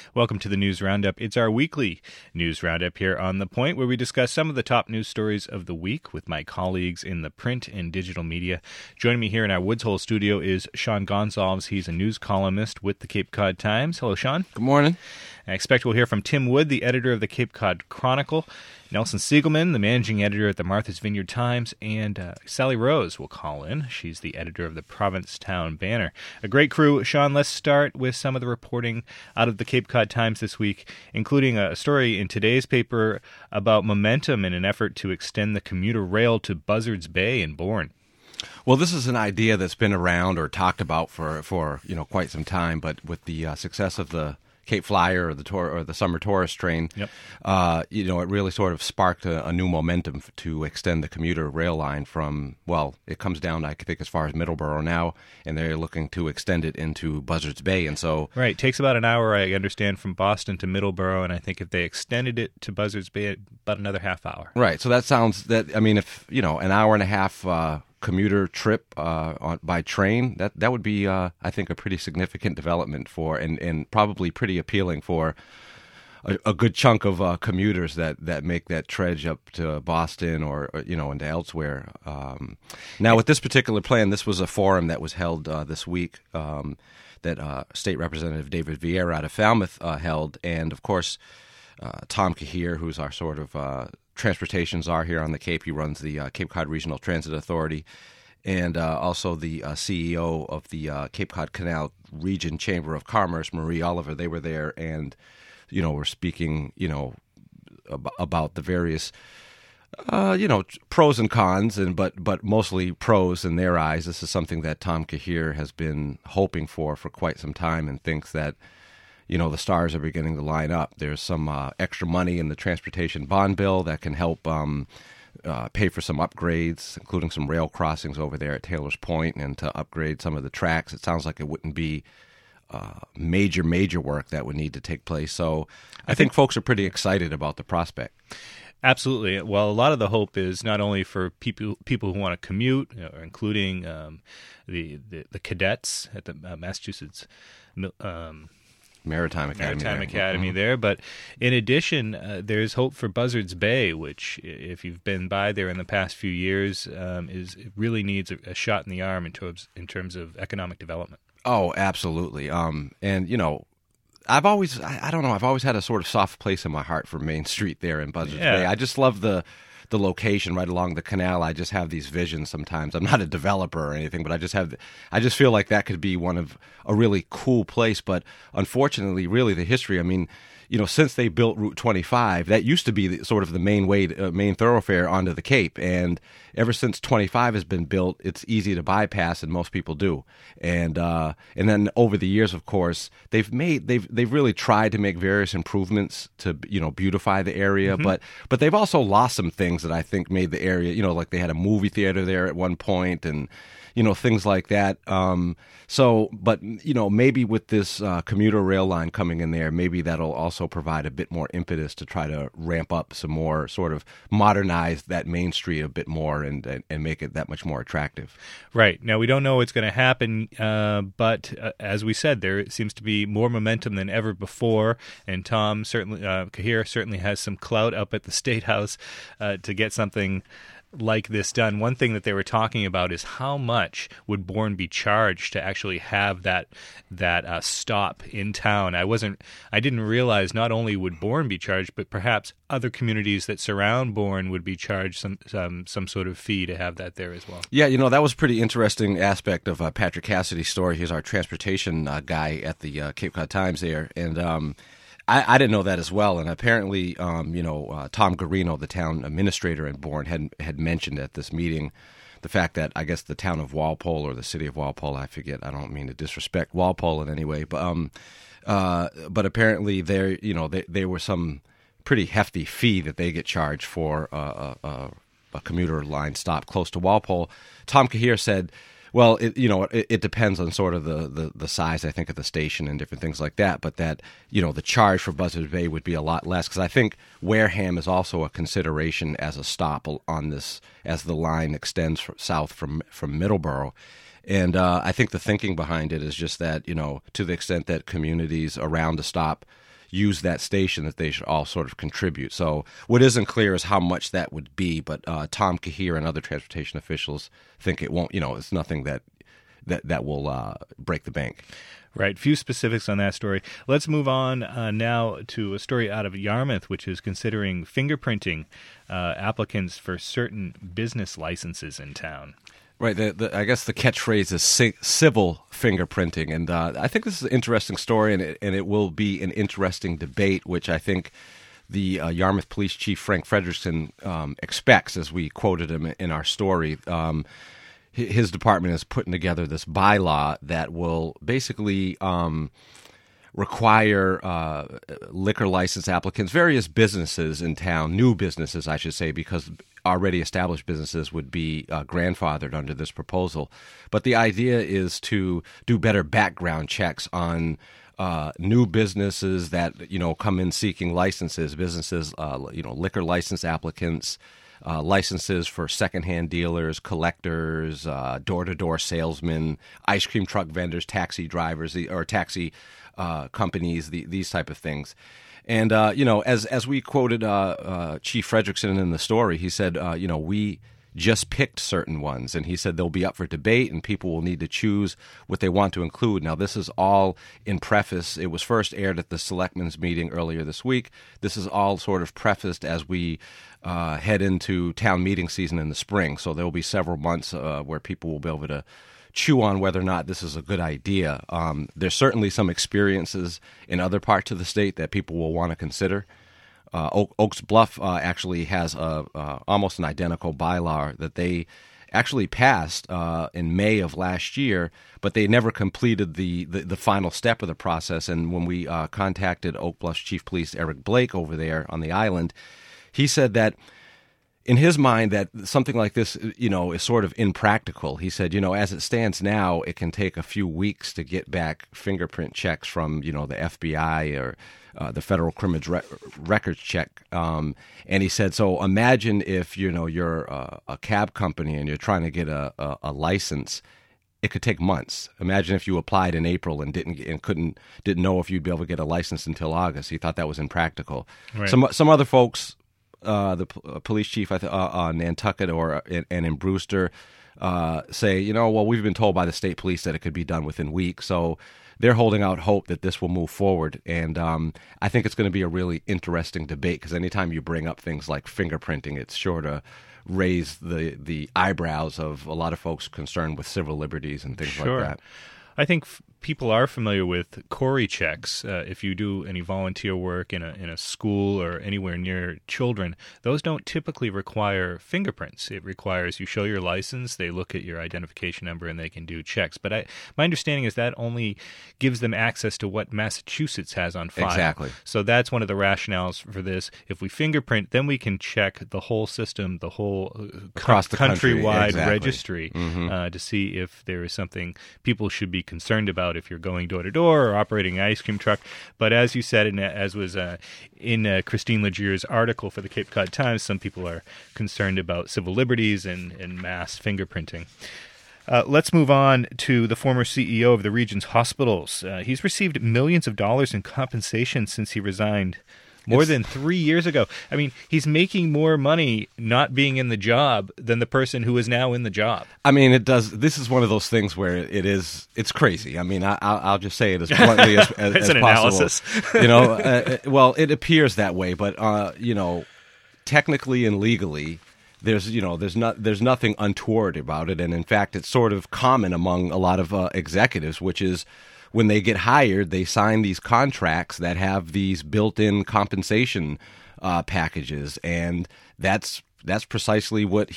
Welcome to the News Roundup. It's our weekly News Roundup here on The Point, where we discuss some of the top news stories of the week with my colleagues in the print and digital media. Joining me here in our Woods Hole studio is Sean Gonsalves. He's a news columnist with the Cape Cod Times. Hello, Sean. Good morning. I expect we'll hear from Tim Wood, the editor of the Cape Cod Chronicle, Nelson Siegelman, the managing editor at the Martha's Vineyard Times, and Sally Rose will call in. She's the editor of the Provincetown Banner. A great crew. Sean, let's start with some of the reporting out of the Cape Cod Times this week, including a story in today's paper about momentum in an effort to extend the commuter rail to Buzzards Bay in Bourne. Well, this is an idea that's been around or talked about for quite some time, but with the success of the Cape Flyer or the summer tourist train, Yep. It really sort of sparked a new momentum to extend the commuter rail line from, well, it comes down, I think, as far as Middleborough now, and they're looking to extend it into Buzzards Bay, and so... Right, takes about an hour, I understand, from Boston to Middleborough, and I think if they extended it to Buzzards Bay, about another half hour. Right, so that sounds, if, an hour and a half... commuter trip by train, that would be, I think, a pretty significant development for, and probably pretty appealing for a good chunk of commuters that make that trudge up to Boston or into elsewhere. Now, with this particular plan, this was a forum that was held this week that State Representative David Vieira out of Falmouth held, and of course, Tom Cahir, who's our sort of transportation czar here on the Cape. He runs the Cape Cod Regional Transit Authority, and also the CEO of the Cape Cod Canal Region Chamber of Commerce, Marie Oliver. They were there, and were speaking, about the various, pros and cons, but mostly pros in their eyes. This is something that Tom Cahir has been hoping for quite some time, and thinks that the stars are beginning to line up. There's some extra money in the transportation bond bill that can help pay for some upgrades, including some rail crossings over there at Taylor's Point, and to upgrade some of the tracks. It sounds like it wouldn't be major work that would need to take place. So I think folks are pretty excited about the prospect. Absolutely. Well, a lot of the hope is not only for people who want to commute, including the cadets at the Massachusetts Maritime Academy there. But in addition, there's hope for Buzzards Bay, which, if you've been by there in the past few years, it really needs a shot in the arm in terms of economic development. Oh, absolutely. I've always had a sort of soft place in my heart for Main Street there in Buzzards Bay. I just love the location right along the canal. I just have these visions sometimes. I'm not a developer or anything, but I just feel like that could be one of a really cool place. But unfortunately, really the history, since they built Route 25, that used to be the main thoroughfare onto the Cape. And ever since 25 has been built, it's easy to bypass, and most people do. And then over the years, of course, they've really tried to make various improvements to beautify the area, but they've also lost some things that I think made the area, like they had a movie theater there at one point, and things like that. Maybe with this commuter rail line coming in there, maybe that'll also provide a bit more impetus to try to ramp up some more, sort of modernize that Main Street a bit more and make it that much more attractive. Right. Now, we don't know what's going to happen, but as we said, there seems to be more momentum than ever before, and Tom Cahir certainly has some clout up at the State House to get something like this done. One thing that they were talking about is how much would Bourne be charged to actually have that stop in town. I didn't realize not only would Bourne be charged, but perhaps other communities that surround Bourne would be charged some sort of fee to have that there as well. Yeah, that was a pretty interesting aspect of Patrick Cassidy's story. He's our transportation guy at the Cape Cod Times there, and I didn't know that as well, and apparently, Tom Garino, the town administrator in Bourne, had mentioned at this meeting the fact that I guess the town of Walpole or the city of Walpole, I forget. I don't mean to disrespect Walpole in any way, but apparently there were some pretty hefty fee that they get charged for a commuter line stop close to Walpole. Tom Cahir said, well, it depends on sort of the size, I think, of the station and different things like that. But that, the charge for Buzzards Bay would be a lot less, because I think Wareham is also a consideration as a stop on this as the line extends south from Middleborough. And I think the thinking behind it is just that, to the extent that communities around a stop, use that station, that they should all sort of contribute. So what isn't clear is how much that would be, but Tom Cahir and other transportation officials think it won't, it's nothing that will break the bank. Right. Few specifics on that story. Let's move on now to a story out of Yarmouth, which is considering fingerprinting applicants for certain business licenses in town. Right. I guess the catchphrase is civil fingerprinting. And I think this is an interesting story, and it will be an interesting debate, which I think the Yarmouth Police Chief Frank Frederickson expects, as we quoted him in our story. His department is putting together this bylaw that will basically require liquor license applicants, various businesses in town, new businesses, I should say, because already established businesses would be grandfathered under this proposal. But the idea is to do better background checks on new businesses that come in seeking licenses, businesses, liquor license applicants. Licenses for secondhand dealers, collectors, door-to-door salesmen, ice cream truck vendors, taxi drivers, or taxi companies, these type of things. And, as we quoted Chief Frederickson in the story, he said, we just picked certain ones. And he said they'll be up for debate and people will need to choose what they want to include. Now, this is all in preface. It was first aired at the Selectmen's meeting earlier this week. This is all sort of prefaced as we head into town meeting season in the spring. So there will be several months where people will be able to chew on whether or not this is a good idea. There's certainly some experiences in other parts of the state that people will want to consider. Oaks Bluff actually has almost an identical bylaw that they actually passed in May of last year, but they never completed the final step of the process. And when we contacted Oak Bluff's Chief Police Eric Blake over there on the island, he said that in his mind that something like this, is sort of impractical. He said, as it stands now, it can take a few weeks to get back fingerprint checks from, the FBI or the Federal Criminal Records check. And he said, so imagine if, you're a cab company and you're trying to get a license. It could take months. Imagine if you applied in April and didn't know if you'd be able to get a license until August. He thought that was impractical. Right. Some other folks, the police chief on Nantucket and in Brewster say, we've been told by the state police that it could be done within weeks. So they're holding out hope that this will move forward. And I think it's going to be a really interesting debate because anytime you bring up things like fingerprinting, it's sure to raise the eyebrows of a lot of folks concerned with civil liberties and things like that. I think people are familiar with Corey checks. If you do any volunteer work in a school or anywhere near children, those don't typically require fingerprints. It requires you show your license, they look at your identification number, and they can do checks. But my understanding is that only gives them access to what Massachusetts has on file. Exactly. So that's one of the rationales for this. If we fingerprint, then we can check the whole system, the whole across the countrywide exactly. registry to see if there is something people should be concerned about if you're going door to door or operating an ice cream truck. But as you said, and as was in Christine Legier's article for the Cape Cod Times, some people are concerned about civil liberties and mass fingerprinting. Let's move on to the former CEO of the region's hospitals. He's received millions of dollars in compensation since he resigned more than 3 years ago. I mean, he's making more money not being in the job than the person who is now in the job. I mean, it does. This is one of those things where it's crazy. I mean, I'll just say it as bluntly as it's an possible. Analysis. Well, it appears that way, but technically and legally, there's nothing untoward about it, and in fact, it's sort of common among a lot of executives, which is, when they get hired, they sign these contracts that have these built-in compensation packages, and that's precisely what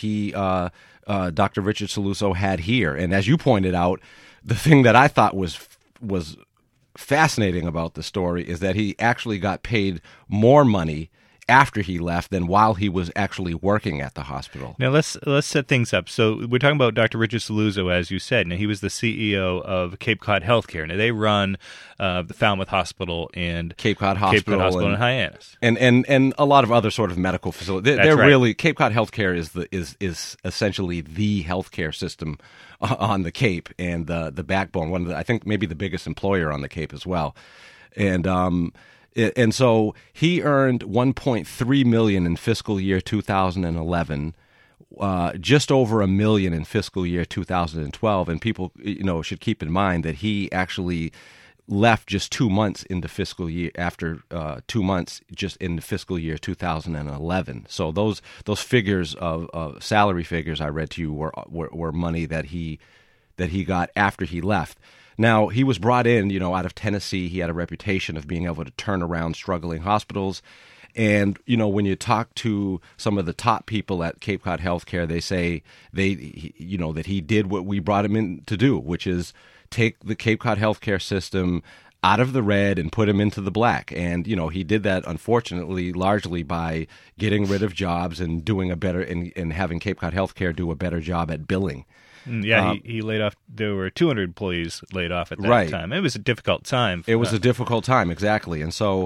Dr. Richard Saluso had here. And as you pointed out, the thing that I thought was fascinating about the story is that he actually got paid more money after he left than while he was actually working at the hospital. Now, let's set things up. So we're talking about Dr. Richard Saluso, as you said. Now, he was the CEO of Cape Cod Healthcare. Now, they run the Falmouth Hospital and Cape Cod Hospital and Hyannis. And a lot of other sort of medical facilities. They're right. Really, Cape Cod Healthcare is essentially the healthcare system on the Cape and the backbone. One of the, I think maybe the biggest employer on the Cape as well. And And so he earned $1.3 million in fiscal year 2011, just over $1 million in fiscal year 2012. And people, should keep in mind that he actually left just 2 months into fiscal year after 2 months just in the fiscal year 2011. So those figures of salary figures I read to you were money that he got after he left. Now, he was brought in, out of Tennessee. He had a reputation of being able to turn around struggling hospitals. And, when you talk to some of the top people at Cape Cod Healthcare, they say that he did what we brought him in to do, which is take the Cape Cod Healthcare system out of the red and put him into the black. And, he did that, unfortunately, largely by getting rid of jobs and doing a better and having Cape Cod Healthcare do a better job at billing. Yeah, he laid off. There were 200 employees laid off at that time. It was a difficult time. It was a difficult time, exactly. And so,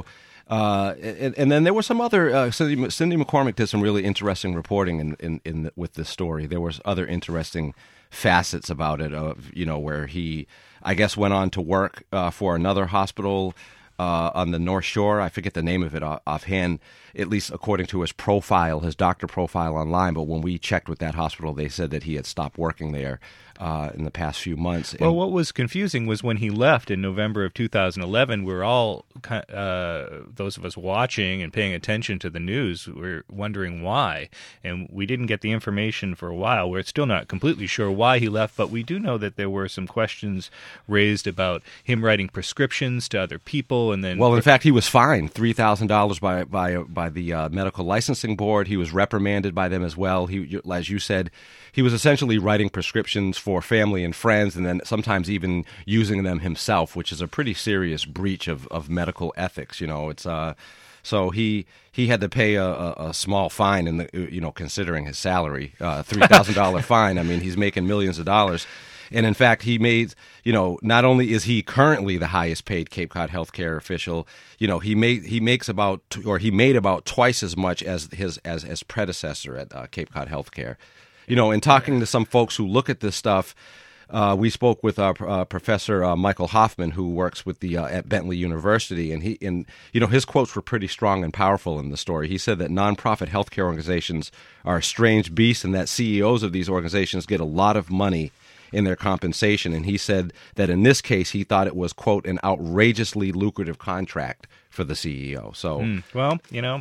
and then there were some other. Cindy McCormick did some really interesting reporting with this story. There was other interesting facets about it. Where he, I guess, went on to work for another hospital on the North Shore. I forget the name of it offhand, at least according to his profile, his doctor profile online. But when we checked with that hospital, they said that he had stopped working there in the past few months. Well, what was confusing was when he left in November of 2011, we're all, those of us watching and paying attention to the news, we're wondering why. And we didn't get the information for a while. We're still not completely sure why he left, but we do know that there were some questions raised about him writing prescriptions to other people. And then, well, in fact, he was fined $3,000 by the medical licensing board. He was reprimanded by them as well. He, as you said, he was essentially writing prescriptions for family and friends, and then sometimes even using them himself, which is a pretty serious breach of medical ethics. It's so he had to pay a small fine, and considering his salary, $3,000 fine. I mean, he's making millions of dollars. And in fact, he made, not only is he currently the highest paid Cape Cod healthcare official, he made about twice as much as his predecessor at Cape Cod Healthcare. In talking to some folks who look at this stuff, we spoke with Professor Michael Hoffman, who works with at Bentley University, and his quotes were pretty strong and powerful in the story. He said that nonprofit healthcare organizations are a strange beast, and that CEOs of these organizations get a lot of money in their compensation. And he said that in this case, he thought it was, quote, an outrageously lucrative contract for the CEO. So, well,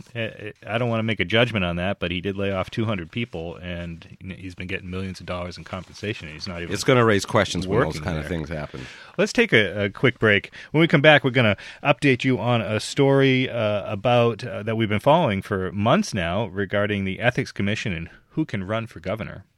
I don't want to make a judgment on that, but he did lay off 200 people, and he's been getting millions of dollars in compensation. And he's not even. It's going to raise questions when those kind of things happen. Let's take a quick break. When we come back, we're going to update you on a story about that we've been following for months now regarding the Ethics Commission and who can run for governor.